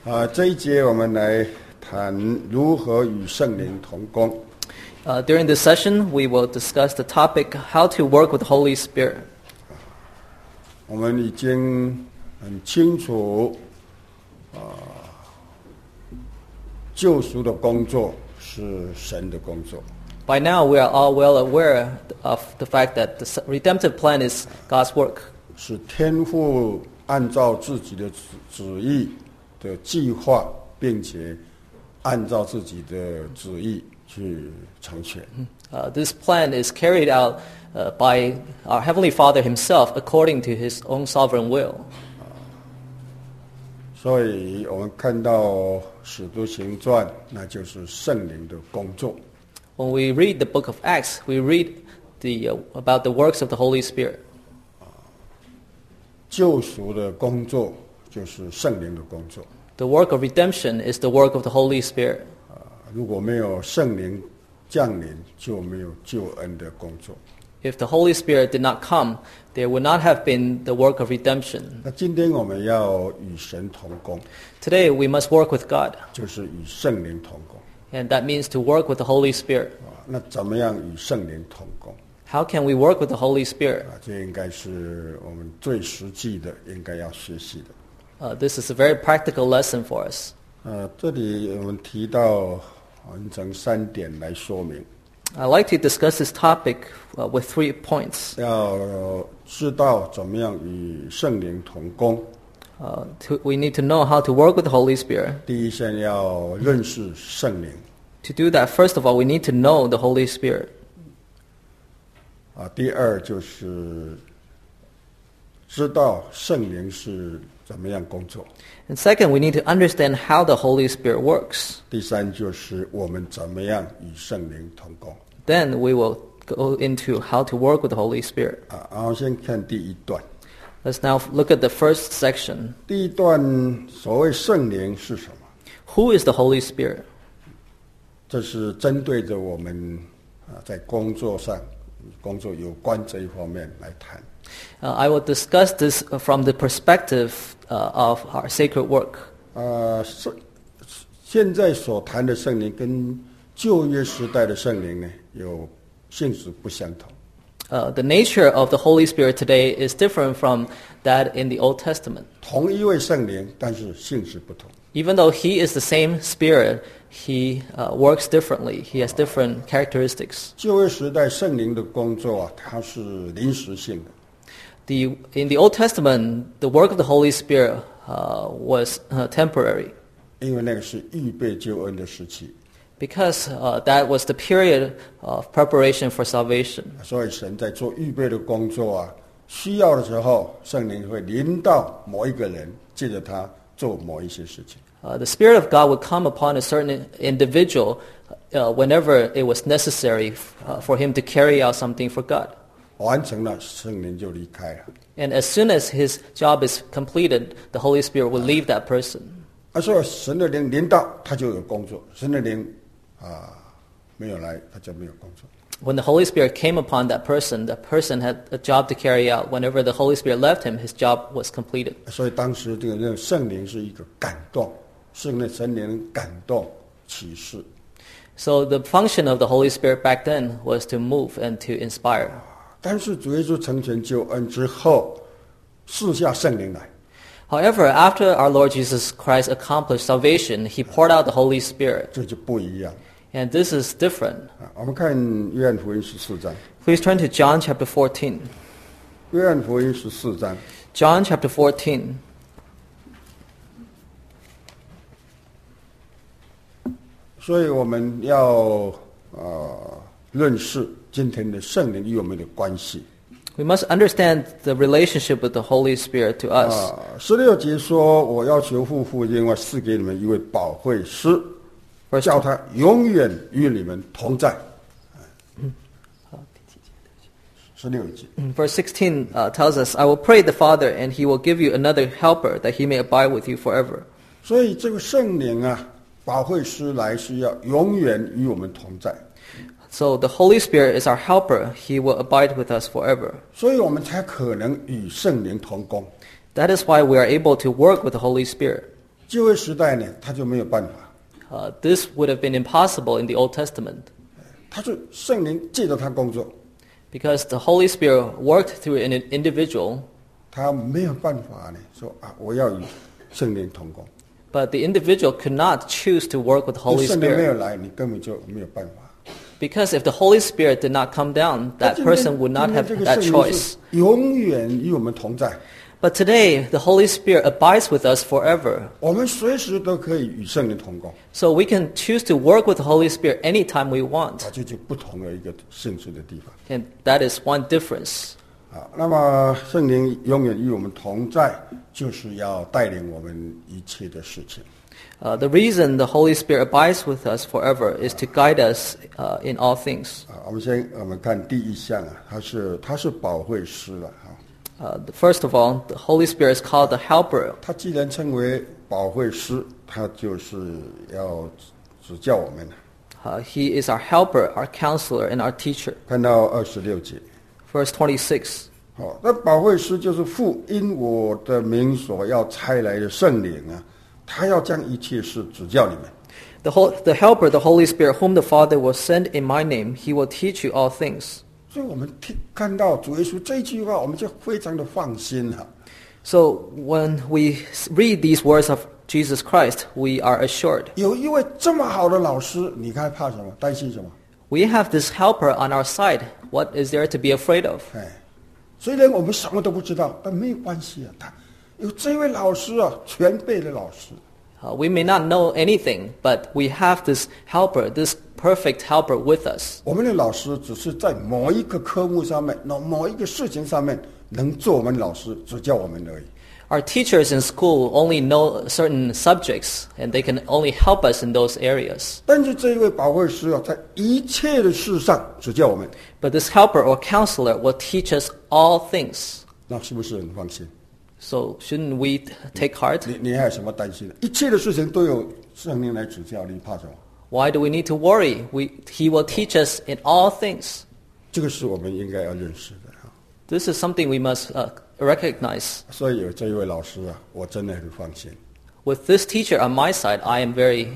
这一节我们来谈如何与圣灵同工。 During this session, we will discuss the topic how to work with the Holy Spirit. 我们已经很清楚，救赎的工作是神的工作。 By now, we are all well aware of the fact that the redemptive plan is God's work. 是天父按照自己的旨意的计划，并且按照自己的旨意去成全。 This plan is carried out by our Heavenly Father Himself according to His own sovereign will. 所以我们看到使徒行传，那就是圣灵的工作。 When we read the book of Acts, we read about the works of the Holy Spirit. 救赎的工作就是圣灵的工作。 The work of redemption is the work of the Holy Spirit. 如果没有圣灵降临，就没有救恩的工作。 If the Holy Spirit did not come, there would not have been the work of redemption. 那今天我们要与神同工， Today, we must work with God, 就是与圣灵同工。 and that means to work with the Holy Spirit. 那怎么样与圣灵同工？ How can we work with the Holy Spirit? 这应该是我们最实际的，应该要学习的。 This is a very practical lesson for us. 这里我们提到分成3点来说明。 I'd like to discuss this topic with 3 points. 要知道怎么样与圣灵同工。 We need to know how to work with the Holy Spirit. 第一，先要认识圣灵。 To do that, first of all, we need to know the Holy Spirit. 第二就是知道圣灵是怎么样工作。 And second, we need to understand how the Holy Spirit works. 第三就是我们怎么样与圣灵同工。 Then we will go into how to work with the Holy Spirit. 然后先看第一段。 Let's now look at the first section. 第一段所谓圣灵是什么？ Who is the Holy Spirit? 这是针对着我们在工作上、工作有关这一方面来谈。 I will discuss this from the perspective of our sacred work. 现在所谈的圣灵跟旧约时代的圣灵呢，有性质不相同。 The nature of the Holy Spirit today is different from that in the Old Testament. 同一位圣灵，但是性质不同。 Even though He is the same Spirit, He works differently. He has different characteristics. 旧约时代圣灵的工作它是临时性的。 In the Old Testament, the work of the Holy Spirit was temporary. 因为那个是预备救恩的时期。 Because that was the period of preparation for salvation. 所以神在做预备的工作需要的时候，圣灵会临到某一个人，借着他做某一些事情。 The Spirit of God would come upon a certain individual whenever it was necessary for him to carry out something for God. 完成了，圣灵就离开了。 And as soon as his job is completed, the Holy Spirit will leave that person. 所以神的灵临到，他就有工作；神的灵没有来，他就没有工作。 When the Holy Spirit came upon that person had a job to carry out. Whenever the Holy Spirit left him, his job was completed. 所以当时这个圣灵是一个感动，圣灵感动启示。 So the function of the Holy Spirit back then was to move and to inspire. 但是主耶稣成全救恩之后，赐下圣灵来。 However, after our Lord Jesus Christ accomplished salvation, He poured out the Holy Spirit. 这就不一样。 And this is different. 我们看约翰福音14章。 Please turn to John chapter 14. 约翰福音14章。 John chapter 14. 所以我们要认识今天的圣灵与我们的关系。 We must understand the relationship with the Holy Spirit to us. 16节说：“我要求父另外赐给你们一位保惠师，叫他永远与你们同在。” 16节。 Verse 16 tells us, I will pray the Father, and He will give you another helper, that He may abide with you forever. 所以这个圣灵保惠师来是要永远与我们同在。 So the Holy Spirit is our helper. He will abide with us forever. 所以我们才可能与圣灵同工。 That is why we are able to work with the Holy Spirit. 旧约时代呢，他就没有办法， This would have been impossible in the Old Testament 他是圣灵借着他工作， because the Holy Spirit worked through an individual, 他没有办法呢说啊，我要与圣灵同工。 but the individual could not choose to work with the Holy 圣灵没有 Spirit. 来，你根本就没有办法。 Because if the Holy Spirit did not come down, that 今天 person would not 今天 have 这个 that 圣灵 choice. 是永远与我们同在， But today, the Holy Spirit abides with us forever. 我们随时都可以与圣灵同工， So we can choose to work with the Holy Spirit anytime we want. 这就不同的一个性质的地方。 And that is one difference. 好，那么圣灵永远与我们同在，就是要带领我们一切的事情。 The reason the Holy Spirit abides with us forever is to guide us in all things. 我们看第一项啊，他是保惠师了啊。 First of all, the Holy Spirit is called the Helper. 他既然称为保惠师，他就是要指教我们。 He is our helper, our counselor, and our teacher. 看到26节， Verse 26. 好，那保惠师就是父因我的名所要差来的圣灵啊，他要将一切事指教你们。 The Helper, the Holy Spirit, whom the Father will send in my name, he will teach you all things. 所以我们看到主耶稣这句话，我们就非常的放心哈。 So when we read these words of Jesus Christ, we are assured. 有一位这么好的老师，你该怕什么？担心什么？ We have this helper on our side. What is there to be afraid of? 虽然我们什么都不知道，但没有关系啊。他有这位老师啊，全备的老师。 We may not know anything, but we have this helper, this perfect helper with us. 我们的老师只是在某一个科目上面、某一个事情上面能做我们老师指教我们而已。 Our teachers in school only know certain subjects, and they can only help us in those areas. 但是这一位保惠师啊，在一切的事上指教我们， But this helper or counselor will teach us all things. 那是不是很放心？ So shouldn't we take heart? 你还有什么担心的？一切的事情都有圣灵来指教，你怕什么？ Why do we need to worry? He will teach us in all things. 这个是我们应该要认识的啊。 This is something we must recognize. 所以有这一位老师啊，我真的很放心。 With this teacher on my side, I am very,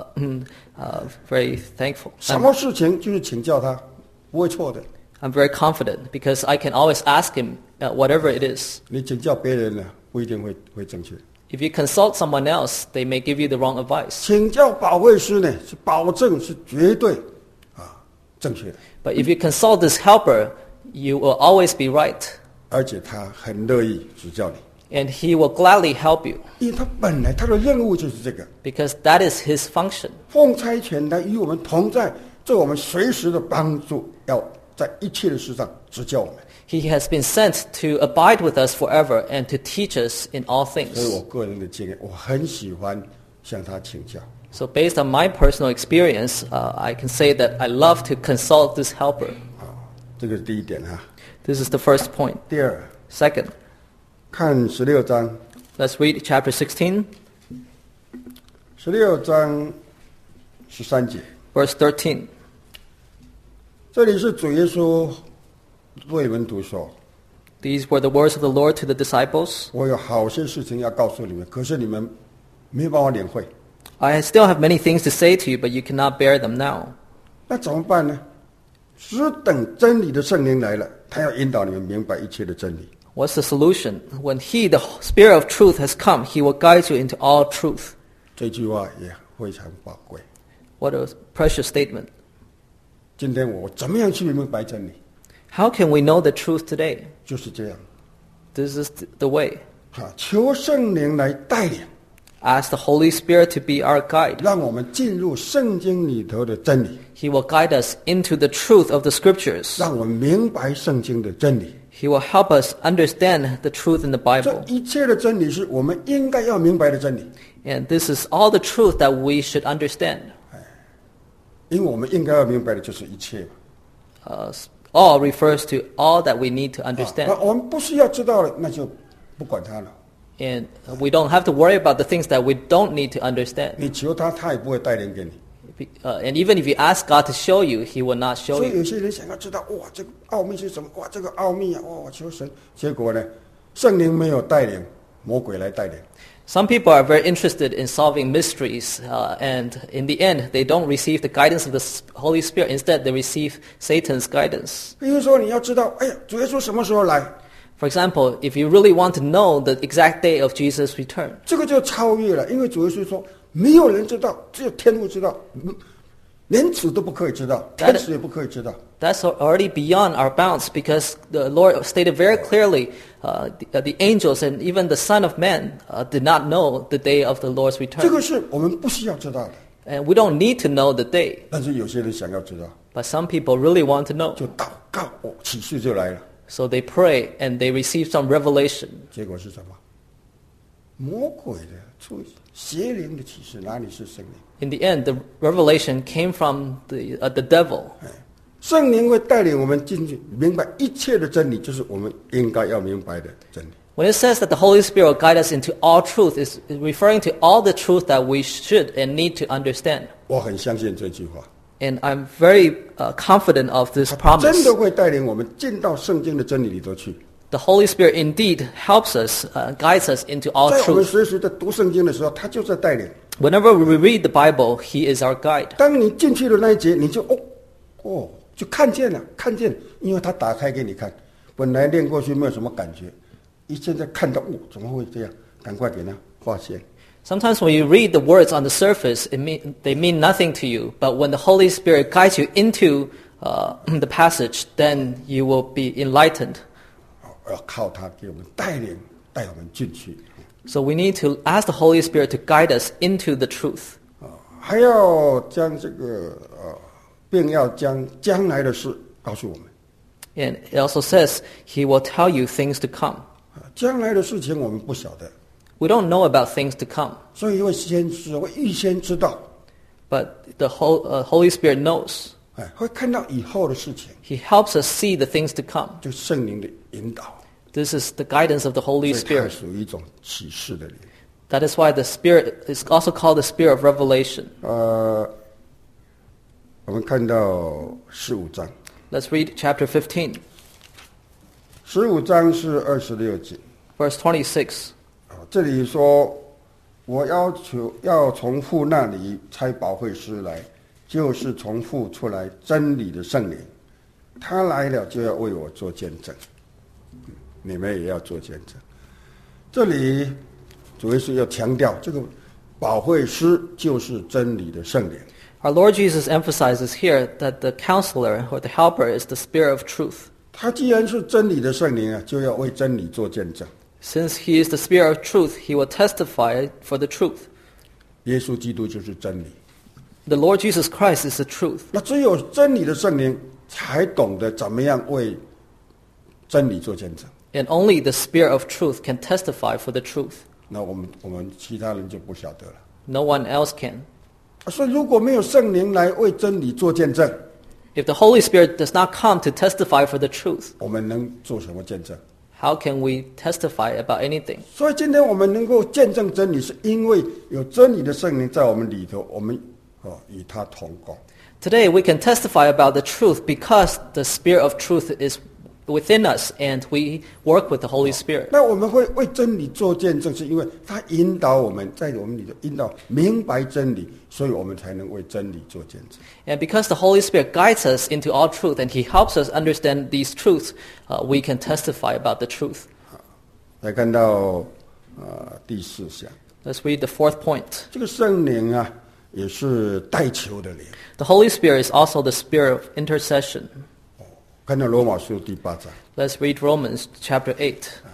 very thankful. 什么事情就是请教他，不会错的。 I'm very confident because I can always ask him whatever it is. 你请教别人呢，不一定会正确。 If you consult someone else, they may give you the wrong advice. 请教保惠师呢，是保证是绝对正确的， But if you consult this helper, you will always be right. 而且他很乐意指教你， And he will gladly help you 因为他本来他的任务就是这个， because that is his function. 奉差遣来与我们同在，对我们随时的帮助，要在一切的事上指教我们。 He has been sent to abide with us forever and to teach us in all 所以 things. 我个人的经验，我很喜欢向他请教。 So based on my personal experience, I can say that I love to consult this helper. 这个是第一点哈。 This is the first point. 第二， Second, 看16章 let's read chapter 16, ，16章13节， verse 13. 这里是主耶稣对门徒说：“ These were the words of the Lord to the disciples. 我有好些事情要告诉你们，可是你们没有办法领会， I still have many things to say to you, but you cannot bear them now. 那怎么办呢？只等真理的圣灵来了，他要引导你们明白一切的真理。 What's the solution? When He, the Spirit of truth, has come, He will guide you into all truth. 这句话也非常宝贵。 What a precious statement. 今天我怎么样去明白真理？ How can we know the truth today? 就是这样， This is the way. 求圣灵来带领， Ask the Holy Spirit to be our guide. 让我们进入圣经里头的真理， He will guide us into the truth of the Scriptures. 让我们明白圣经的真理。 He will help us understand the truth in the 这 Bible. 一切的真理是我们应该要明白的真理， And this is all the truth that we should understand. 因为我们应该要明白的就是一切嘛。 All refers to all that we need to 那 understand. 我们不需要知道了，那就不管它了。 And we don't have to worry about the things that we don't need to understand. 你求他，他也不会带领给你。 And even if you ask God to show you, He will not show 所以 you. 有些人想要知道，哇，这个奥秘是什么？哇，这个奥秘啊，哇，我求神。结果呢，圣灵没有带领，魔鬼来带领。 Some people are very interested in solving mysteries, and in the end, they don't receive the guidance of the Holy Spirit. Instead, they receive Satan's guidance. 比如说，你要知道，哎呀，主耶稣什么时候来？ For example, if you really want to know the exact day of Jesus' return, 这个就超越了，因为主耶稣说，没有人知道，只有天父知道，连子都不可以知道，天使也不可以知道。 that's already beyond our bounds because the Lord stated very clearly the angels and even the Son of Man did not know the day of the Lord's 这个 return. 是我们不需要知道的， And we don't need to know the day, 但是有些人想要知道， but some people really want to know. 就祷告，哦，启示就来了。 So they pray and they receive some revelation. 结果是什么？魔鬼的出邪灵的启示，哪里是圣灵？ In the end, the revelation came from the devil. 圣灵会带领我们进去明白一切的真理，就是我们应该要明白的真理。 When it says that the Holy Spirit will guide us into all truth, it's referring to all the truth that we should and need to understand. 我很相信这句话， And I'm very confident of this 真 promise. 的会带领我们进到圣经的真理里头去。 The Holy Spirit indeed helps us, guides us into all 在我们 truth. 随时在读圣经的时候，他就在带领。 Whenever we read the Bible, He is our guide. 当你进去的那一节，你就就看见了，因为他打开给你看。本来念过去没有什么感觉，一现在看到怎么会这样？赶快给他划线。 Sometimes when you read the words on the surface, they mean nothing to you. But when the Holy Spirit guides you into the passage, then you will be enlightened. 要靠他给我们带领，带我们进去。 So we need to ask the Holy Spirit to guide us into the truth. 还要将这个并要将将来的事告诉我们。 And it also says He will tell you things to come. 将来的事情我们不晓得， We don't know about things to come, 所以会先知，会预先知道， but the Holy Spirit knows. 会看到以后的事情， He helps us see the things to come. 就圣灵的引导。 This is the guidance of the Holy 所以它 Spirit. 属于一种启示的灵。 That is why the Spirit is also called the Spirit of revelation. 我们看到15章 Let's read chapter 15, ，15章是26节， verse 26. 这里说，我要求要从父那里差保惠师来，就是从父出来真理的圣灵，他来了就要为我做见证，你们也要做见证。这里主耶稣要强调，这个保惠师就是真理的圣灵。 Our Lord Jesus emphasizes here that the counselor or the helper is the Spirit of truth. 他既然是真理的圣灵啊，就要为真理做见证。 Since He is the Spirit of truth, He will testify for the truth. 耶稣基督就是真理。 The Lord Jesus Christ is the truth. 那只有真理的圣灵才懂得怎么样为真理做见证。 And only the Spirit of truth can testify for the truth. 那我们其他人就不晓得了。 No one else can. 所以如果没有圣灵来为真理做见证， If the Holy Spirit does not come to testify for the truth, 我们能做什么见证？ how can we testify about anything? 所以今天我们能够见证真理，是因为有真理的圣灵在我们里头，我们与他同工。 Today we can testify about the truth because the Spirit of truth is within us and we work with the Holy Spirit. 那我们会为真理做见证，是因为他引导我们，在我们里头引导明白真理，所以我们才能为真理做见证。 And because the Holy Spirit guides us into all truth and He helps us understand these truths, we can testify about the truth. 来看到第4项， Let's read the fourth point. 这个圣灵啊，也是代求的灵。 The Holy Spirit is also the Spirit of intercession. 看到罗马书第8章， Let's read Romans chapter 8.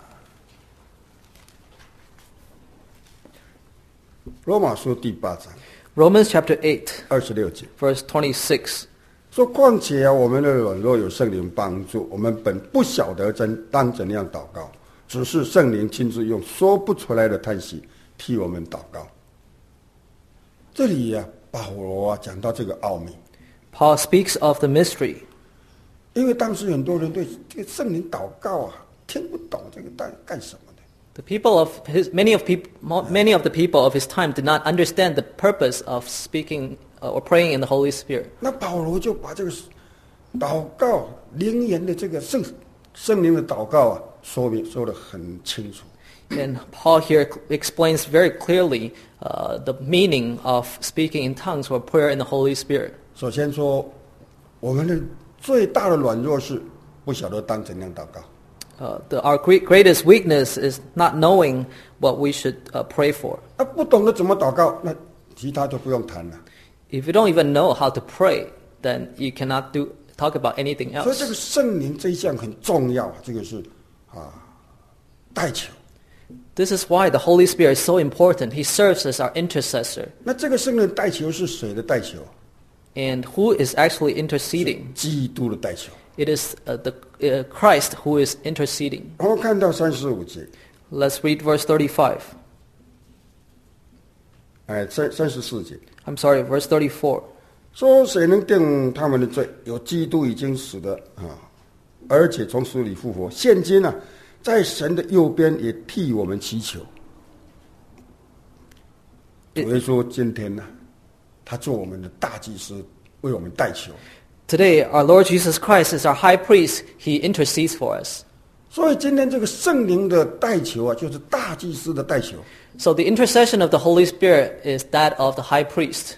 罗马书第8章 Romans chapter 8, 26节 verse 26. 说：况且啊，我们的软弱有圣灵帮助，我们本不晓得当怎样祷告，只是圣灵亲自用说不出来的叹息替我们祷告。这里啊，保罗讲到这个奥秘， Paul speaks of the mystery. 因为当时很多人对这个圣灵祷告啊听不懂，这个干什么的？ The people of many of the people of his time did not understand the purpose of speaking or praying in the Holy Spirit. 那保罗就把这个祷告灵言的这个圣灵的祷告啊，说得很清楚。 And Paul here explains very clearly the meaning of speaking in tongues or prayer in the Holy Spirit. 首先说，我们的最大的软弱是不晓得当怎样祷告。 Our greatest weakness is not knowing what we should pray for. 不懂得怎么祷告，那其他就不用谈了。 If you don't even know how to pray, then you cannot talk about anything 所以这 else. 个圣灵这一项很重要，这个是代求。 This is why the Holy Spirit is so important. He serves as our intercessor. 那这个圣灵代求是谁的代求？ And who is actually interceding? 基督的代求。 It is Christ who is interceding. 我们看到35节， Let's read verse 35. 34节。 I'm sorry, verse 34. 说谁能定他们的罪？有基督已经死的而且从死里复活，现今呢，在神的右边也替我们祈求。主耶稣今天呢，他做我们的大祭司，为我们代求。 Today, our Lord Jesus Christ is our high priest. He intercedes for us. 所以今天这个圣灵的代求就是大祭司的代求。 So the intercession of the Holy Spirit is that of the high priest.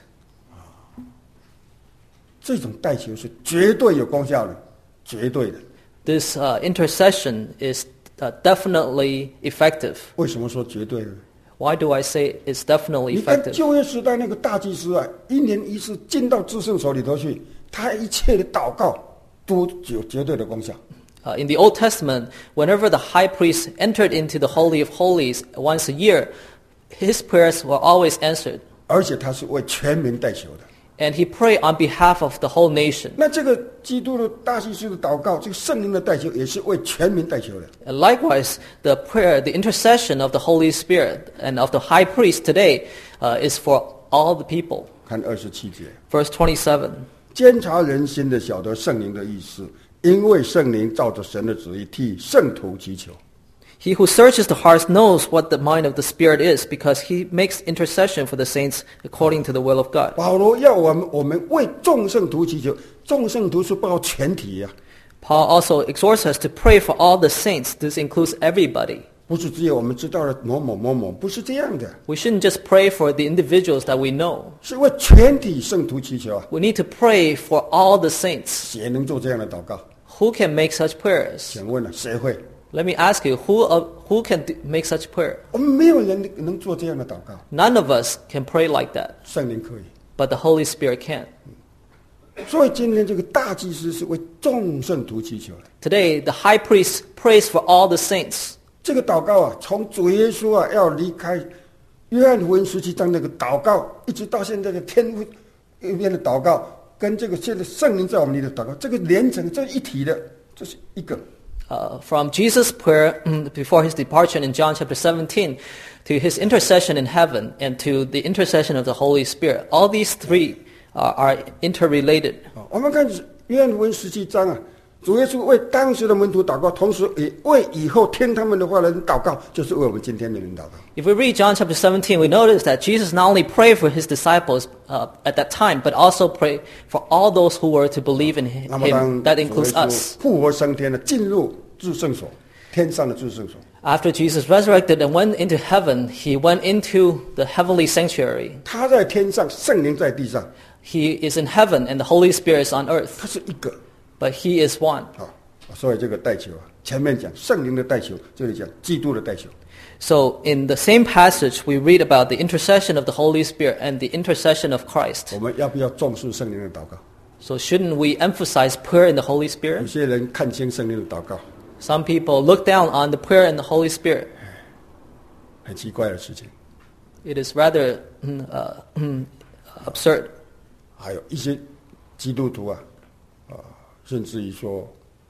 这种代求是绝对有功效的，绝对的。 This intercession is definitely effective. 为什么说绝对呢？ Why do I say it's definitely 你看 effective? 旧约时代那个大祭司一年一次进到至圣所里头去，他一切的祷告都有绝对的功效。 In the Old Testament, whenever the high priest entered into the Holy of Holies once a year, his prayers were always answered. 而且他是为全民代求的。 And he prayed on behalf of the whole nation. 那这个基督的大祭司的祷告，这个圣灵的代求，也是为全民代求的。 And likewise, the prayer, the intercession of the Holy Spirit and of the high priest today is for all the people. 看27节， Verse 27. 监察人心的，晓得圣灵的意思，因为圣灵照着神的旨意替圣徒祈求。 He who searches the hearts knows what the mind of the Spirit is, because he makes intercession for the saints according to the will of God. 保罗要我们为众圣徒祈求，众圣徒是包全体呀、 Paul also exhorts us to pray for all the saints. This includes everybody. 不是只有我们知道的某某某某，不是这样的， We shouldn't just pray for the individuals that we know. 是为全体圣徒祈求啊。 We need to pray for all the saints. 谁能做这样的祷告？ Who can make such prayers? 请问谁会？ Let me ask you, who can make such prayer? 我们没有人能做这样的祷告， None of us can pray like that, 圣灵可以。 but the Holy Spirit can. 所以今天这个大祭司是为众圣徒祈求的。 Today, the high priest prays for all the saints. 这个祷告从主耶稣要离开约翰福音17章那个祷告，一直到现在的天父右边的祷告，跟这个现在圣灵在我们里的祷告，这个连成这一体的，这是一个。 From Jesus' prayer before his departure in John chapter 17 to his intercession in heaven and to the intercession of the Holy Spirit, all these three are interrelated. 我们看约翰福音17章主耶稣为当时的门徒祷告，同时也为以后听他们的话的人祷告，就是为我们今天的人祷告。 If we read John chapter 17, we notice that Jesus not only prayed for his disciples at that time, but also prayed for all those who were to believe in 那么当 him. That 主耶 includes 稣 us. 复活升天了，进入至圣所，天上的至圣所， After Jesus resurrected and went into heaven, he went into the heavenly sanctuary. 他在天上，圣灵在地上， He is in heaven and the Holy Spirit is on earth, 他是一个。 but he is one. 所以这个代求前面讲圣灵的代求，这里讲基督的代求。 So in the same passage, we read about the intercession of the Holy Spirit and the intercession of Christ. 我们要不要重视圣灵的祷告？ So shouldn't we emphasize prayer in the Holy 有 Spirit? 些人看清圣灵的祷告， Some people look down on the prayer in the Holy Spirit. 很奇怪的事情。 It is rather absurd. 还有一些基督徒甚至于说，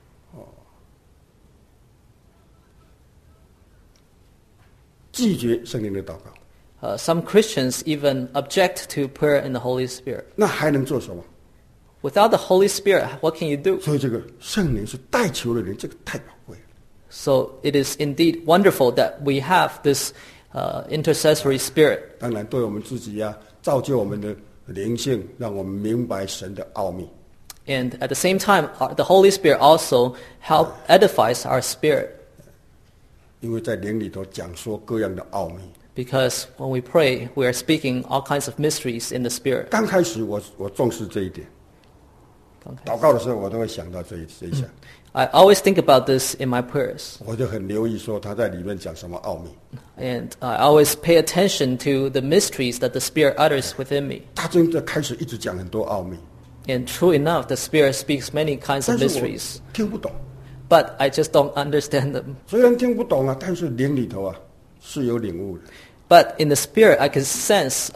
拒绝圣灵的祷告， Some Christians even object to prayer in the Holy Spirit. 那还能做什么？ Without the Holy Spirit, what can you do? 所以这个圣灵是代求的人，这个太宝贵了。 So it is indeed wonderful that we have this intercessory spirit. 当然，对我们自己造就我们的灵性，让我们明白神的奥秘。 And at the same time, the Holy Spirit also edifies our spirit. 因为在灵里头讲说各样的奥秘。 Because when we pray, we are speaking all kinds of mysteries in the Spirit. 刚开始我重视这一点，祷告的时候我都会想到这一项。 I always think about this in my prayers. 我就很留意说他在里面讲什么奥秘。 And I always pay attention to the mysteries that the Spirit utters within me. 他真的开始一直讲很多奥秘， And true enough, the Spirit speaks many kinds 但 of 是我 mysteries. 听不懂。 But I just don't understand them. 虽然听不懂啊，但是灵里头啊是有领悟的。 But in the Spirit, I can sense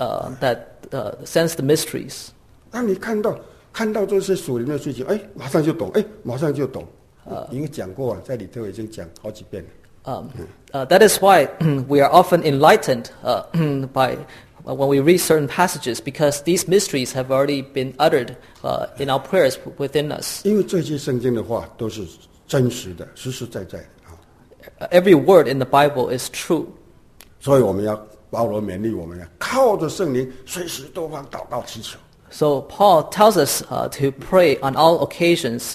sense the mysteries. 当你看到这些属灵的事情，哎，马上就懂，哎，马上就懂。因为讲过啊，在里头已经讲好几遍了。 That is why we are often enlightened by when we read certain passages, because these mysteries have already been uttered in our prayers within us. 因为这些圣经的话都是真实的，实实在在的啊。 Every word in the Bible is true. 所以我们要保罗勉励我们啊，靠着圣灵，随时多方祷告祈求。 So Paul tells us to pray on all occasions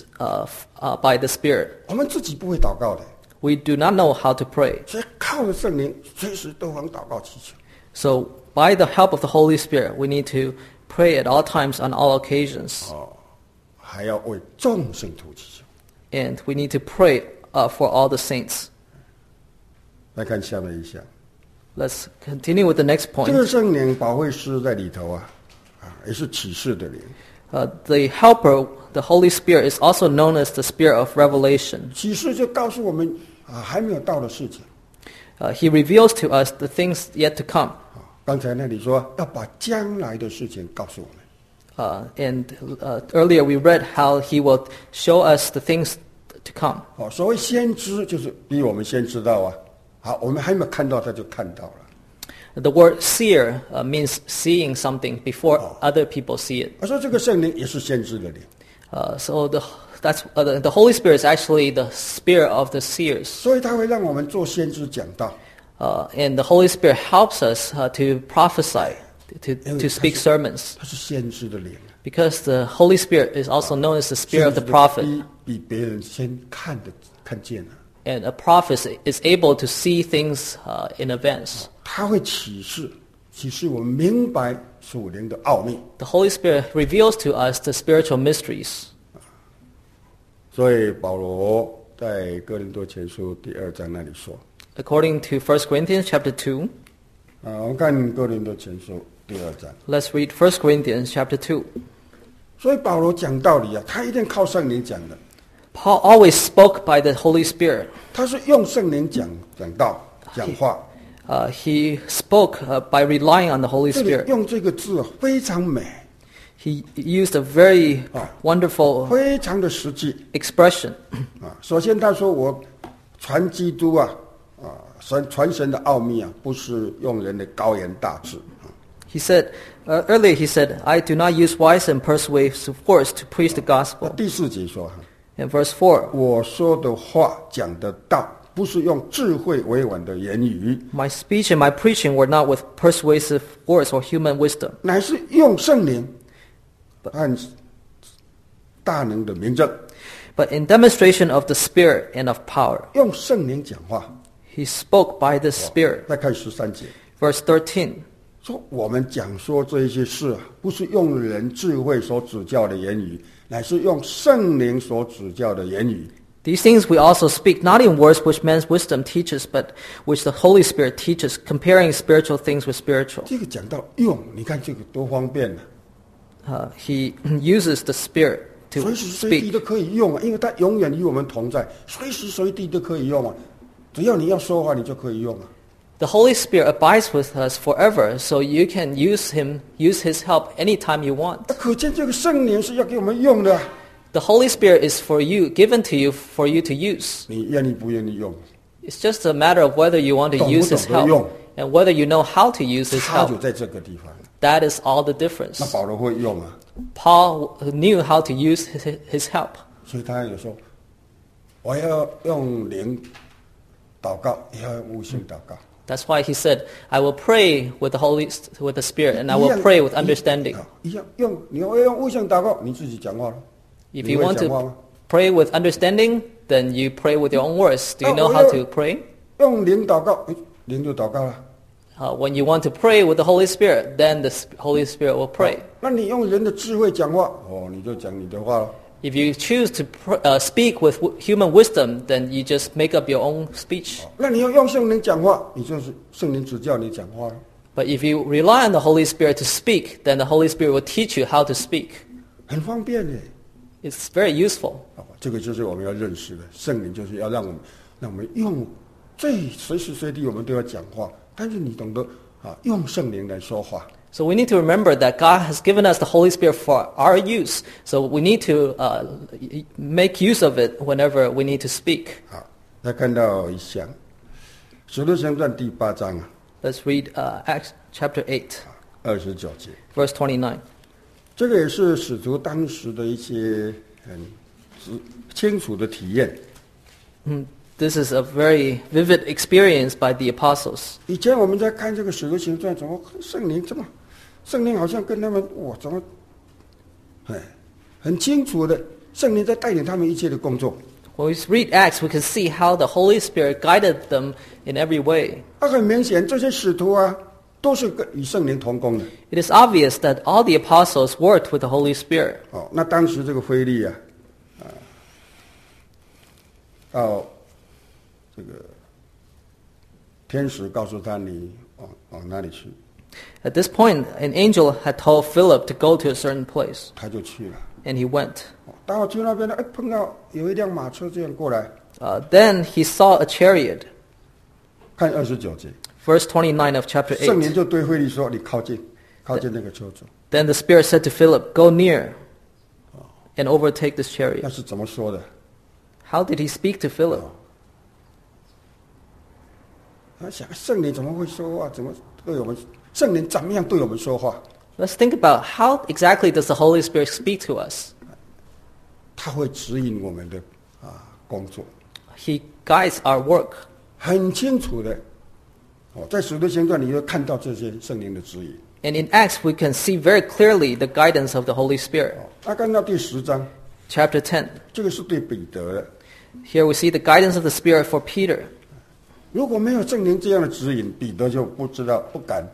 by the Spirit. 我们自己不会祷告的， We do not know how to pray. 所以靠着圣灵，随时多方祷告祈求。 So by the help of the Holy Spirit, we need to pray at all times on all occasions. 还要为众圣徒祈求。 And we need to pray for all the saints. 来看下面一项， Let's continue with the next 这个 point. 圣灵保惠师在里头啊，也是启示的灵。 The Helper, the Holy Spirit, is also known as the Spirit of revelation. 启示就告诉我们还没有到的事情。 He reveals to us the things yet to come. 刚才那里说要把将来的事情告诉我们。 And earlier we read how He will show us the things to come. 所谓先知就是比我们先知道啊。好，我们还没有看到，他就看到了。 The word seer means seeing something before other people see it. 说这个圣灵也是先知的灵。 So the Holy Spirit is actually the spirit of the seers. 所以他会让我们做先知讲道。 And the Holy Spirit helps us to prophesy, to speak sermons. 他是先知的灵。 Because the Holy Spirit is also known as the spirit of the prophet. 比别人先看见了。 And a prophet is able to see things in advance. 他会启示我们明白属灵的奥秘。 The Holy Spirit reveals to us the spiritual mysteries. 所以保罗在哥林多前书第2章那里说 According to 1 Corinthians chapter 2, 我们看哥林多前书第2章。 let's read 1 Corinthians chapter 2. 所以保罗讲道理啊，他一定靠圣灵讲的。 Paul always spoke by the Holy Spirit. 他是用圣灵讲道讲话。 He spoke by relying on the Holy 这里 Spirit. 用这个字啊，非常美， He used a very wonderful 非常的实际 expression. 首先他说我传基督传神的奥秘啊，不是用人的高言大志。 He said, earlier he said, I do not use wise and persuasive words to preach the 那 gospel. 第4节说 In verse 4, 我说的话讲的道，不是用智慧委婉的言语， my speech and my preaching were not with persuasive words or human wisdom, 乃是用圣灵和大能的明证， but in demonstration of the Spirit and of power. 用圣灵讲话。 He spoke by the Spirit. 再看13节， Verse 13, 说我们讲说这些事啊，不是用人智慧所指教的言语，乃是用圣灵所指教的言语。 these things we also speak, not in words which man's wisdom teaches, but which the Holy Spirit teaches, comparing spiritual things with spiritual. 这个讲到用，你看这个多方便啊！ He uses the Spirit to 随时随地 speak. 都可以用啊，因为他永远与我们同在，随时随地都可以用啊。只要你要说话，你就可以用啊。 The Holy Spirit abides with us forever, so you can use His help anytime you want. 可见这个圣灵是要给我们用的啊， The Holy Spirit is for you, given to you for you to use. 你愿意不愿意用？ It's just a matter of whether you want to 懂不 use His 懂得用？ help and whether you know how to use His 他就 help. 在这个地方。 That is all the 那 difference. 保罗会用啊， Paul knew how to use his help. 所以他有说，我要用灵祷告，也要用悟性祷告。 That's why he said, I will pray with the Spirit, and I will pray with understanding. 一样用，你要用悟性祷告，你自己讲话了。 If 你 you 会 want 讲话吗？ to pray with understanding, then you pray with your own words. Do you know how to pray? 用灵祷告，灵就祷告了。 When you want to pray with the Holy Spirit, then the Holy Spirit will pray. 那你用人的智慧讲话，你就讲你的话了。 If you choose to speak with human wisdom, then you just make up your own speech. 那你要用圣灵讲话，你就是圣灵指教你讲话了。 But if you rely on the Holy Spirit to speak, then the Holy Spirit will teach you how to speak. 很方便的。 It's very useful. 这个就是我们要认识的，圣灵就是要让我们用随时随地我们都要讲话，但是你懂得用圣灵来说话。 So we need to remember that God has given us the Holy Spirit for our use. So we need to make use of it whenever we need to speak. 好，再看到一项，使徒行传第8章 Let's read Acts chapter 8, 29节， verse 29. 这个也是使徒当时的一些很清楚的体验。 This is a very vivid experience by the apostles. 以前我们在看这个使徒行传，怎么圣灵好像跟他们怎么很清楚的，圣灵在带领他们一切的工作。 When we read Acts, we can see how the Holy Spirit guided them in every way. 很明显，这些使徒都是与圣灵同工的。 It is obvious that all the apostles worked with the Holy Spirit. 那当时这个腓力到这个天使告诉他你往哪里去。 At this point, an angel had told Philip to go to a certain place, 他就去了。 and he went. 到去那边呢，碰到有一辆马车这样过来。 Then he saw a chariot. 看29节。 Verse 29 of chapter 8. 圣灵就对腓力说：“你靠近那个车走。” Then the Spirit said to Philip, "Go near and overtake this chariot." 那是怎么说的？ How did he speak to Philip? 他想圣灵怎么会说话？怎么对我们？圣灵怎么样对我们说话？ Let's think about how exactly does the Holy Spirit speak to us? 他会指引我们的工作。 He guides our work. 很清楚的。在使徒行传你会看到这些圣灵的指引。 And in Acts, we can see very clearly the guidance of the Holy Spirit. 看到第10章 Chapter 10. 这个是对彼得的。 Here we see the guidance of the Spirit for Peter. 如果没有圣灵这样的指引，彼得就不敢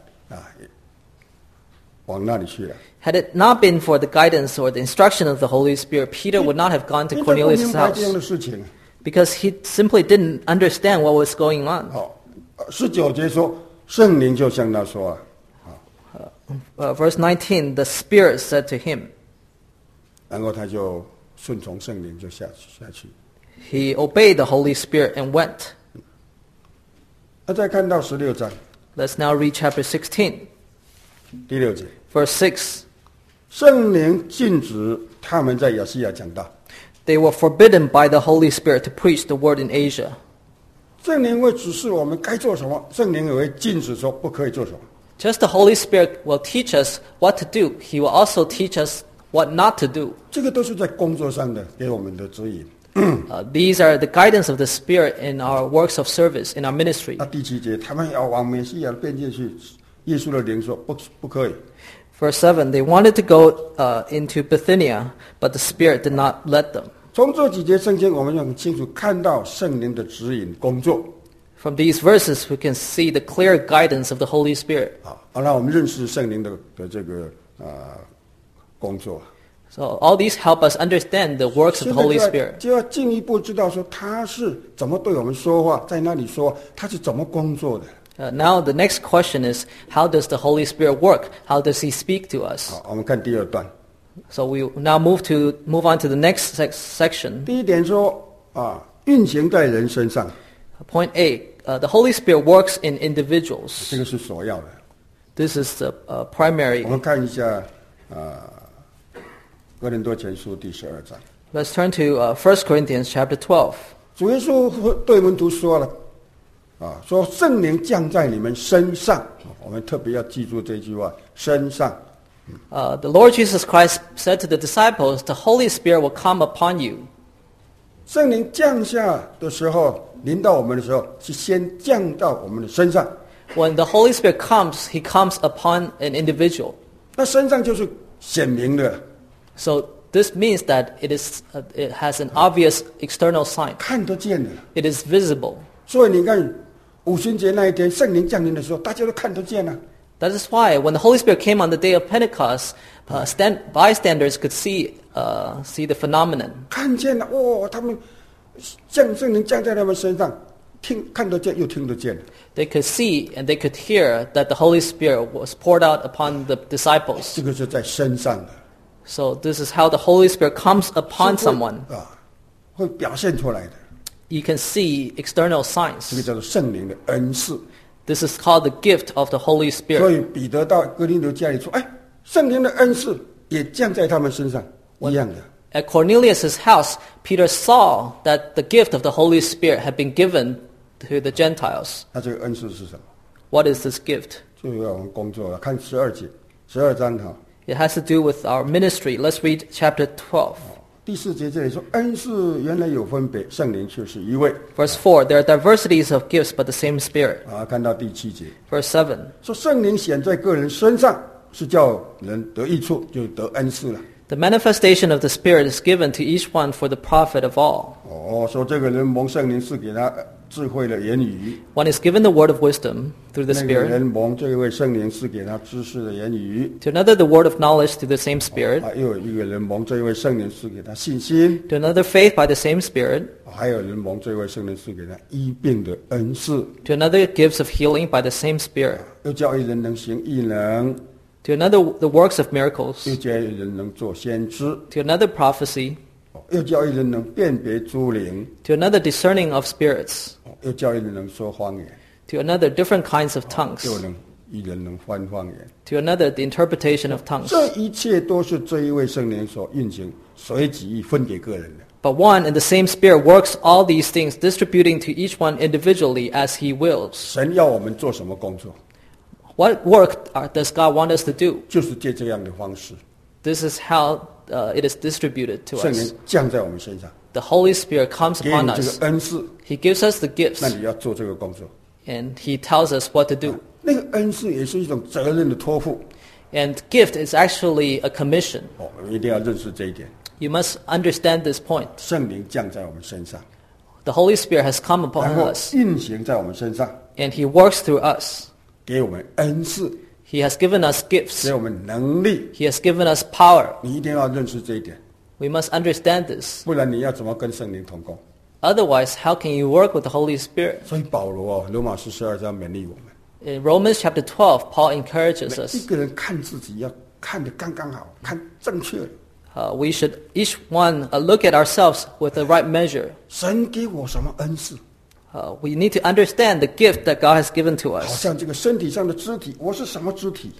往那里去了。 Had it not been for the guidance or the instruction of the Holy Spirit, Peter would not have gone to 因为他不 Cornelius' 明白这样的 house 事情。 because he simply didn't understand what was going on. 19节说，圣灵就向他说 Verse 19, the Spirit said to him. 然后他就顺从圣灵就下去。 He obeyed the Holy Spirit and went. 再看到16章 Let's now read chapter 16, 第6节， verse 6. 圣灵禁止他们在亚细亚讲道。 They were forbidden by the Holy Spirit to preach the word in Asia. 圣灵会指示我们该做什么，圣灵也会禁止说不可以做什么。 Just the Holy Spirit will teach us what to do. He will also teach us what not to do. 这个都是在工作上的给我们的指引。 These are the guidance of the Spirit in our works of service, in our ministry. 那第7节，他们要往美西亚的边界去，耶稣的灵说不可以。 Verse 7, they wanted to go into Bithynia, but the Spirit did not let them. 从这几节圣经，我们就很清楚看到圣灵的指引工作。 From these verses, we can see the clear guidance of the Holy Spirit. 让我们认识圣灵的这个工作。 So all these help us understand the works of the Holy 现在 Spirit. 就要进一步知道说他是怎么对我们说话，在那里说他是怎么工作的。 Now the next question is, how does the Holy Spirit work? How does He speak to us? 我们看第2段。 So we now move on to the next section. 第1点说运行在人身上， Point A, the Holy Spirit works in individuals. 这个是首要的。 This is the primary. 我们看一下哥林多前书第12章。 Let's turn to 1 Corinthians chapter 12. 主耶稣对门徒说了说圣灵降在你们身上，我们特别要记住这句话，身上。 The Lord Jesus Christ said to the disciples, the Holy Spirit will come upon you. 圣灵降下的时候，临到我们的时候，是先降到我们的身上。 When the Holy Spirit comes, He comes upon an individual. 那身上就是显明的， So this means that it has an obvious external sign. 看得见的。 It is visible. 所以你看， 五旬节那一天圣灵降临的时候，大家都看得见啊。 That is why when the Holy Spirit came on the day of Pentecost, bystanders could see the phenomenon. 看见了，他们圣灵降在他们身上，看得见又听得见。 They could see and they could hear that the Holy Spirit was poured out upon the disciples. 这个是在身上的。 So this is how the Holy Spirit comes upon someone. 会表现出来的。 You can see external 这个 signs. 叫做圣灵的恩赐。 This is called the gift of the Holy 所 Spirit. 以彼得到哥林流家里说：“哎，圣灵的恩赐也降在他们身上，一样的。” At Cornelius' house, Peter saw that the gift of the Holy Spirit had been given to the Gentiles. 那这个恩赐是什么？ What is this gift? 就要我们工作了，看12章哈。 It has to do with our ministry. Let's read chapter 12. 第4节这里说，恩赐原来有分别，圣灵却是一位。 Verse 4, there are diversities of gifts, but the same Spirit. 看到第7节， Verse 7, 说圣灵显在个人身上，是叫人得益处，就得恩赐了。 the manifestation of the Spirit is given to each one for the profit of all. 说这个人蒙圣灵是给他智慧的言语， One is given the word of wisdom through the 那个人 Spirit, 蒙这位圣灵是给他知识的言语， to another the word of knowledge through the same Spirit, 又有一个人蒙这位圣灵是给他信心， to another faith by the same Spirit, 还有人蒙这位圣灵是给他医病的恩赐， to another gifts of healing by the same Spirit, 又叫一人能行异能， to another the works of miracles, 又叫一人能做先知， to another prophecy, 又叫一人能辨别诸灵， to another discerning of spirits, 又叫一人能说方言， to another different kinds of tongues, 一人能翻方言。 to another the interpretation of tongues. 这一切都是这一位圣灵所运行、随己意分给个人的。 But one and the same Spirit works all these things, distributing to each one individually as He wills. 神要我们做什么工作， What work does God want us to do? 就是借这样的方式， This is how it is distributed to 圣 us. 灵降在我们身上， The Holy Spirit comes 给 upon 你这 us. 个恩赐， He gives us the gifts, 那你要做这个工作。 and He tells us what to do. 那个恩赐也是一种责任的托付。 And gift is actually a commission. 我们一定要认识这一点。 You must understand this point. 圣灵降在我们身上， The Holy Spirit has come 然 upon 后 us, 运行在我们身上， and He works through us. 给我们恩赐， He has given us gifts. 给我们能力。 He has given us power. 你一定要认识这一点， We must understand this. 不然你要怎么跟圣灵同工？ Otherwise, how can you work with the Holy Spirit? 所以保罗罗马书12章勉励我们。 In Romans chapter 12, Paul encourages 每一 us. 个人看自己要看得刚刚好，看正确的。 We should each one look at ourselves with the right measure. 神给我什么恩赐？ We need to understand the gift that God has given to 好 us. 像这个身体上的肢体，我是什么肢体？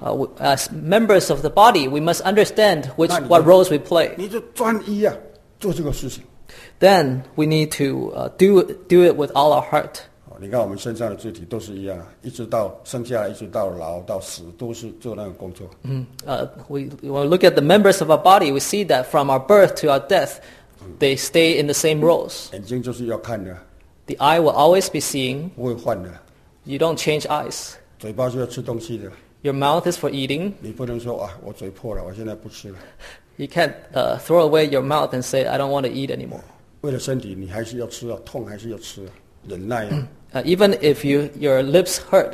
As members of the body, we must understand what roles we play. 你就专一啊，做这个事情。 Then we need to do it with all our heart. 你看我们身上的肢体都是一样啊，一直到生下来，一直到老到死，都是做那个工作。 When we look at the members of our body, we see that from our birth to our death, they stay in the same roles. 眼睛就是要看的， The eye will always be seeing. 不会换的。 You don't change eyes. 嘴巴是要吃东西的， Your mouth is for eating. 你不能说啊，我嘴破了，我现在不吃了。 You can't throw away your mouth and say, I don't want to eat anymore. 为了身体，你还是要吃啊，痛还是要吃啊，忍耐啊。 Even if your lips hurt,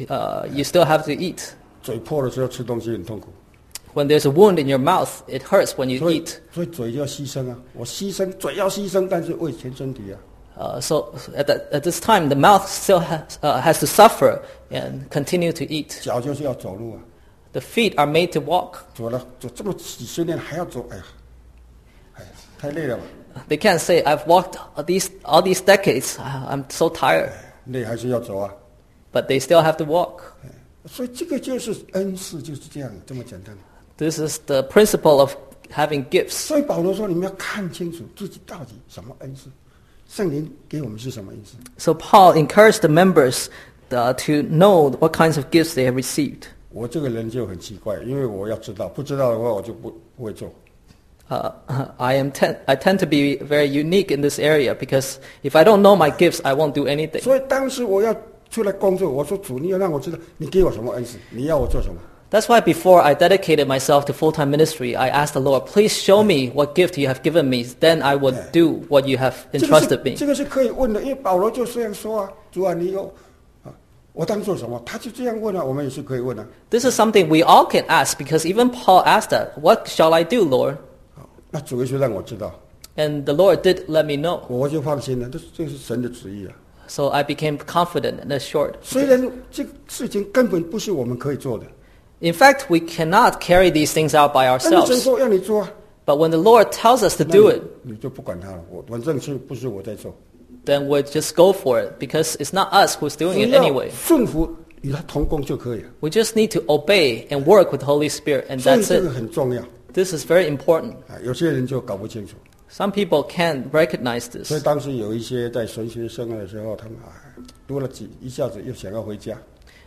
you still have to eat. 嘴破的时候吃东西很痛苦， When there's a wound in your mouth, it hurts when you 所以 eat. 所以嘴就要牺牲啊，我牺牲嘴要牺牲，但是为全身体啊。 So at this time, the mouth still has to suffer and continue to eat. 脚就是要走路啊， The feet are made to walk. 走这么几十年还要走，哎呀，太累了吧？ They can't say, I've walked all these decades. I'm so tired. 累还是要走啊。 But they still have to walk. 所以这个就是恩赐，就是这样这么简单。 This is the principle of having gifts. 所以保罗说，你们要看清楚自己到底什么恩赐，圣灵给我们是什么恩赐。 So Paul encouraged the members to know what kinds of gifts they have received. 我这个人就很奇怪，因为我要知道，不知道的话我就不会做。 I tend to be very unique in this area because if I don't know my gifts, I won't do anything. 所以当时我要出来工作，我说主，你要让我知道你给我什么恩赐，你要我做什么。 That's why before I dedicated myself to full-time ministry, I asked the Lord, please show me what gift you have given me, then I would do what you have 这个 entrusted me. 是这个是可以问的，因为保罗就这样说啊，主啊，你有我当做什么？他就这样问啊，我们也是可以问啊。 This is something we all can ask, because even Paul asked that, what shall I do, Lord? 那主耶稣让我知道， And the Lord did let me know. 我就放心了，这是神的旨意啊。 So I became confident and assured. 虽然这个事情根本不是我们可以做的， In fact, we cannot carry these things out by 但是神 ourselves. 说让你做啊， But when the Lord tells us to 那 do it, 你就不管他了，反正是不是我在做， then we just go for it, because it's not us who's doing 只 it 要 anyway. 顺服与他同工就可以了。 We just need to obey and work with the Holy Spirit, and 所以 that's 这个 it. 很重要 This is very important. 啊，有些人就搞不清楚。 Some people can't recognize 所以 this. 当时有一些在神学生的时候，他们读了一下子又想要回家，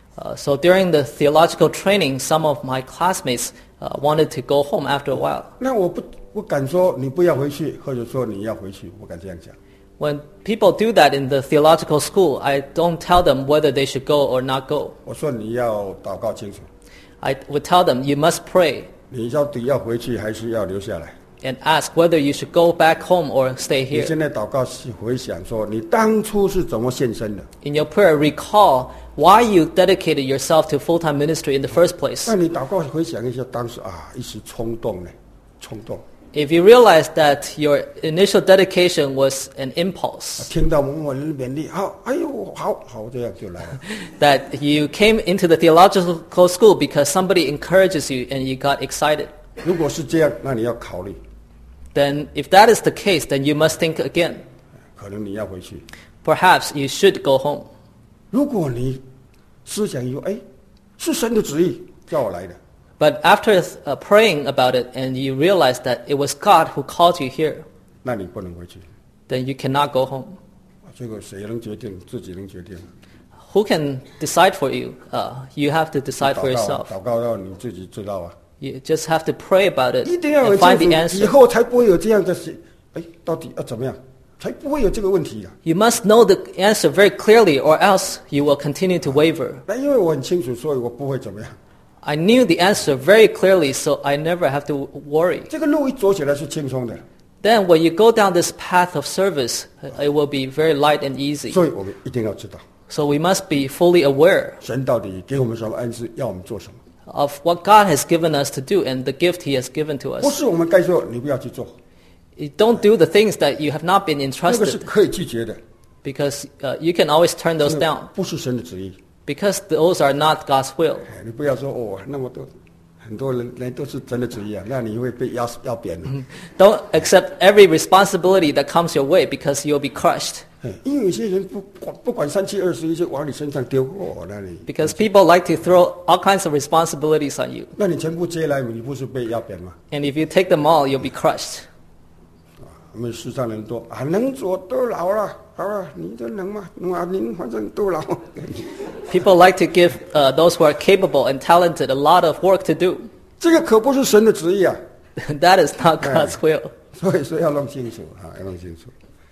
So during the theological training, some of my classmates wanted to go home after a while. 那我不敢说你不要回去，或者说你要回去，不敢这样讲。 When people do that in the theological school, I don't tell them whether they should go or not go. 我说你要祷告清楚， I would tell them, you must pray 你到底要回去还是要留下来？ and ask whether you should go back home or stay 你 here. 现在祷告是回想说你当初是怎么献身的？ In your prayer, recall why you dedicated yourself to full-time ministry in the first place. 那你祷告回想一下当时一时冲动呢，冲动， If you realize that your initial dedication was an impulse, 听到某某人勉励，好，哎呦，好好，这样就来了。 that you came into the theological school because somebody encourages you and you got excited, 如果是这样，那你要考虑， then if that is the case, then you must think again. 可能你要回去。 Perhaps you should go home. 如果你思想以后，是神的旨意叫我来的， But after praying about it and you realize that it was God who called you here, 那你不能回去。 then you cannot go home. 这个谁能决定？自己能决定。 Who can decide for you? You have to decide for 祷 yourself. 告，祷告到你自己知道啊。 You just have to pray about it 一定要有 and find 清 the 楚，以 answer. 后才不会有这样的事。到底要怎么样，才不会有这个问题啊？ You must know the answer very clearly, or else you will continue to waver. 那因为我很清楚，所以我不会怎么样。 I knew the answer very clearly, so I never have to worry. 这个路一走起来是轻松的， Then when you go down this path of service, it will be very light and easy. 所以我们一定要知道， So we must be fully aware 神到底给我们什么恩赐，要我们做什么。 of what God has given us to do and the gift He has given to 不 us. 是我们该做，你不要去做， You don't do the things that you have not been 那个是 entrusted, 可以拒绝的， because you can always turn those down, 不是神的旨意。 because those are not God's will. 你不要说那么多，很多人都是神的旨意啊，那你会被要扁的。 Don't accept every responsibility that comes your way, because you'll be crushed. 因为有些人不管3七21就往你身上丢，那 Because people like to throw all kinds of responsibilities on you. 你全部接来，你不是被要扁吗？ And if you take them all, you'll be crushed. 我们世上人多能做都老了，好了，你都能吗？您反正都老。 People like to give those who are capable and talented a lot of work to do. 这个可不是神的旨意啊， That is not God's will. 所以说要弄清楚要弄清楚。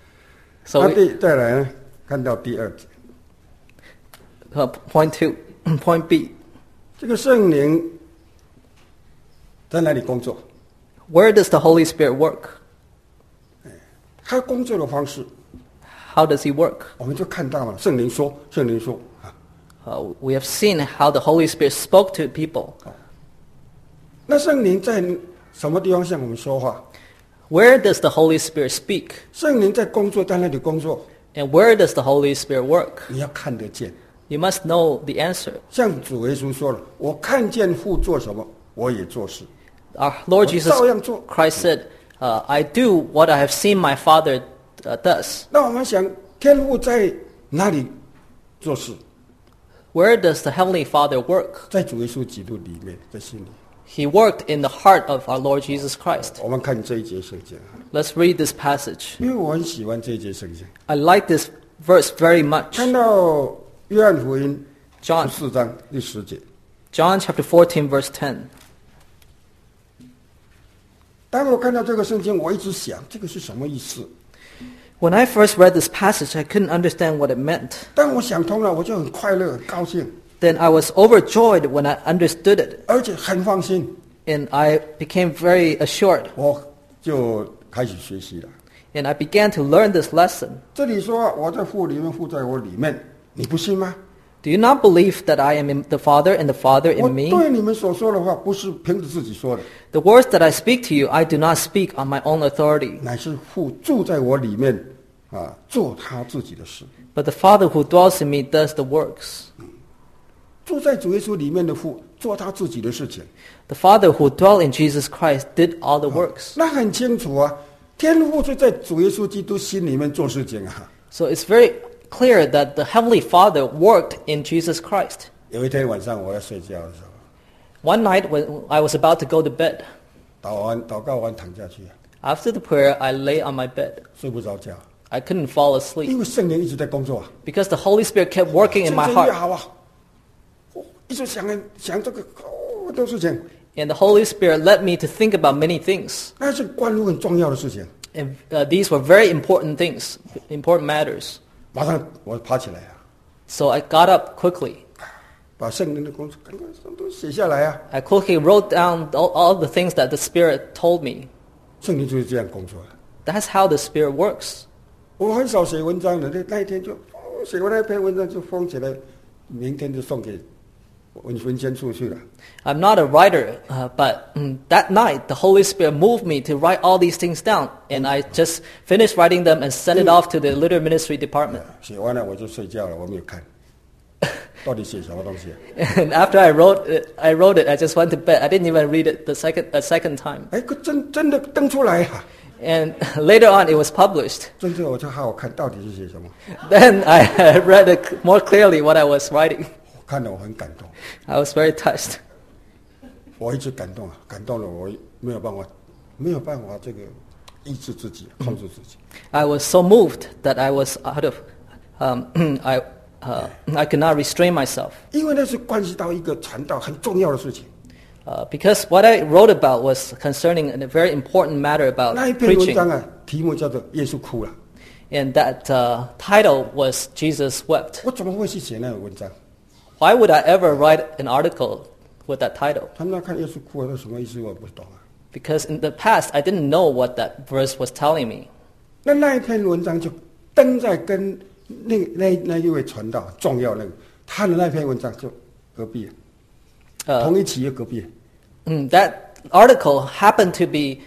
So 再来呢，看到第二节， point 2, point B. 这个圣灵在哪里工作？ Where does the Holy Spirit work? 他工作的方式， How does He work? 我们就看到了。圣灵说 We have seen how the Holy Spirit spoke to people. 那圣灵在什么地方向我们说话？ Where does the Holy Spirit speak? 圣灵在工作，在那里工作， And where does the Holy Spirit work? 你要看得见。 You must know the answer. 像主耶稣说了：“我看见父做什么，我也做事。” Our Lord Jesus 照样做。 Christ said, I do what I have seen my Father does. 那我们想，天父在哪里做事？ Where does the Heavenly Father work? 在主耶稣基督里面，在心里。 He worked in the heart of our Lord Jesus Christ. 我们看这一节圣经， Let's read this passage. 因为我很喜欢这一节圣经。 I like this verse very much. 看到约翰福音 John 14章第10节， John chapter 14, verse 10. 当我看到这个圣经，我一直想这个是什么意思。 When I first read this passage, I couldn't understand what it meant. 当我想通了，我就很快乐、很高兴。 then I was overjoyed when I understood it, 而且很放心， and I became very assured, 我就开始学习了。 and I began to learn this lesson. 这里说我在父里面，父在我里面，你不信吗？ Do you not believe that I am in the Father and the Father 我 in me? 对你们所说的话，不是凭着自己说的， The words that I speak to you, I do not speak on my own authority, 乃是父住在我里面，做他自己的事。 but the Father who dwells in me does the works. 住在主耶稣里面的父，做他自己的事情。 The Father who dwelt in Jesus Christ did all the works. 那很清楚啊，天父是在主耶稣基督心里面做事情啊。 So it's very clear that the Heavenly Father worked in Jesus Christ. 有一天晚上我要睡觉的时候， One night when I was about to go to bed, 祷告完躺下去， after the prayer, I lay on my bed. 睡不着觉， I couldn't fall asleep 因为圣灵一直在工作啊。 because the Holy Spirit kept working in my 越 heart. 好啊，一直想这个很多事情， And the Holy Spirit led me to think about many things. 那是关乎很重要的事情。 And these were very important things, important matters. 马上我爬起来啊， So I got up quickly. 把圣灵的工作赶快都写下来啊。 I quickly wrote down all the things that the Spirit told me. 圣灵就是这样工作的。 That's how the Spirit works. 我很少写文章的，那一天就写完那篇文章就封起来，明天就送给文宣处去了。 I'm not a writer, but that night the Holy Spirit moved me to write all these things down, and I just finished writing them and sent it off to the Literary Ministry department. 写完了我就睡觉了，我没有看，到底写什么东西、啊？ And after I wrote it, I just went to bed. I didn't even read it a second time. 哎，可真的登出来啊！ And later on, it was published. 真正我就好好看到底是写什么， Then I read it more clearly what I was writing. 我看了我很感动， I was very touched. 我一直感动啊，感动了我没有办法这个抑制自己，控制自己。 I was so moved that I was out of, I could not restrain myself. 因为那是关系到一个传道很重要的事情。 Because what I wrote about was concerning a very important matter about 那一篇文 preaching. 章啊，题目叫做“耶稣哭了 And that title was Jesus Wept. ”。 我怎么会去写那个文章？ Why would I ever write an article with that title? 他们看耶稣哭了，那什么意思我不懂啊。 Because in the past, I didn't know what that verse was telling me. 那一篇文章就登在跟那一位传道重要那个他的那篇文章就隔壁，同一企业隔壁。 That article happened to be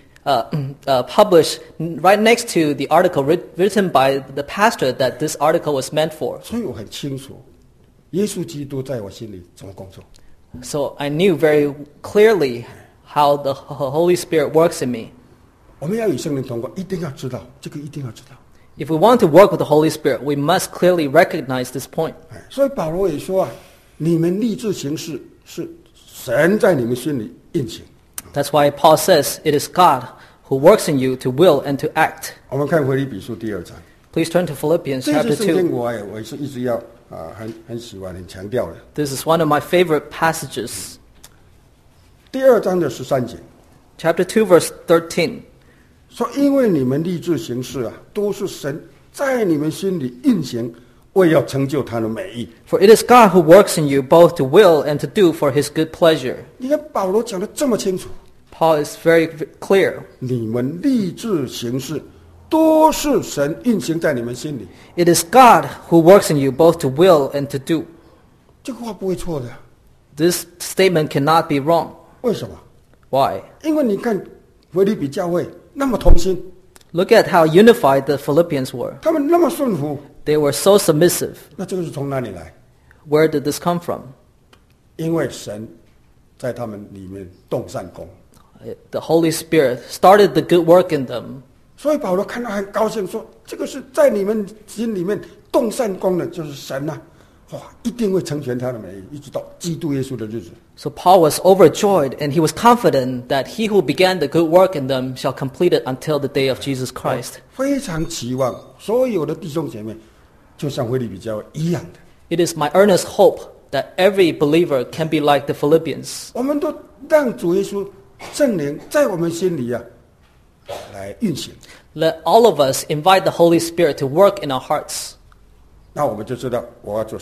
published right next to the article written by the pastor that this article was meant for. 所以我很清楚，耶稣基督在我心里怎么工作。 So I knew very clearly how the Holy Spirit works in me. 我们要与圣灵同工，一定要知道这个，一定要知道。 If we want to work with the Holy Spirit, we must clearly recognize this point. 所以保罗也说啊，你们立志行事是神在你们心里运行。 That's why Paul says it is God who works in you to will and to act. 我们看腓立比书第2章， Please turn to Philippians 这 chapter 些圣经 2. 我也是一直要很喜欢很强调的。 This is one of my favorite passages. 第2章的13节 Chapter 2, verse 13. 说，因为你们立志行事啊，都是神在你们心里运行，为要成就他的美意。 For it is God who works in you both to will and to do for his good pleasure. 你看保罗讲的这么清楚， Paul is very clear. 你们立志行事，都是神运行在你们心里。 It is God who works in you both to will and to do. 这个话不会错的， This statement cannot be wrong. 为什么？ Why? 因为你看腓立比教会那么同心， Look at how unified the Philippians were. 他们那么顺服， They were so submissive. 那这个是从哪里来？ Where did this come from? 因为神在他们里面动善功， The Holy Spirit started the good work in them. 所以保罗看到很高兴，说这个是在你们心里面动善功的，就是神啊，哇，一定会成全他的美意，一直到基督耶稣的日子。 So Paul was overjoyed, and he was confident that he who began the good work in them shall complete it until the day of Jesus Christ. 非常期望所有的弟兄姐妹，就像腓立比教会一样的， It is my earnest hope that every believer can be like the Philippians. 我们都让主耶稣圣灵在我们心里啊来运行， Let all of us invite the Holy Spirit to work in our hearts. 那我们就知道我要做什么。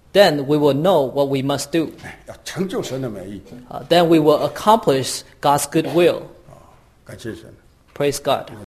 then we will know what we must do. 要成就神的美意。 Then we will accomplish God's good will. 感谢神。 Praise God.